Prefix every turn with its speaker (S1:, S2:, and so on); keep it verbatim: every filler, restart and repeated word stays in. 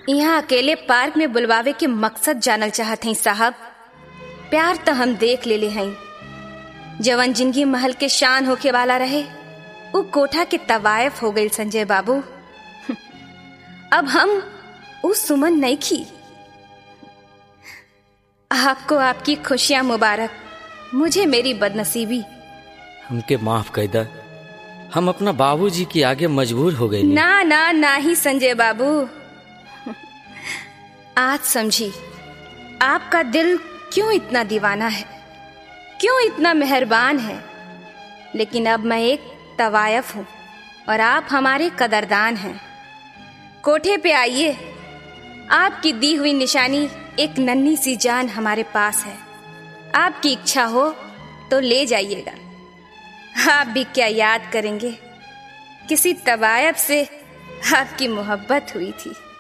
S1: यहाँ अकेले पार्क में बुलवावे के मकसद जानल चाहत हई साहब। प्यार तो हम देख ले ले हई, जवन जिंदगी महल के शान होके वाला रहे वो कोठा के तवायफ हो गई संजय बाबू। अब हम उस सुमन नहीं की। आपको आपकी खुशियां मुबारक, मुझे मेरी बदनसीबी।
S2: हमके माफ कर दा, हम अपना बाबूजी के आगे मजबूर हो गए।
S1: ना ना ना ही संजय बाबू, आज समझी आपका दिल क्यों इतना दीवाना है, क्यों इतना मेहरबान है। लेकिन अब मैं एक तवायफ हूँ और आप हमारे कदरदान हैं। कोठे पे आइए, आपकी दी हुई निशानी एक नन्ही सी जान हमारे पास है। आपकी इच्छा हो तो ले जाइएगा। आप भी क्या याद करेंगे, किसी तवायफ से आपकी मोहब्बत हुई थी।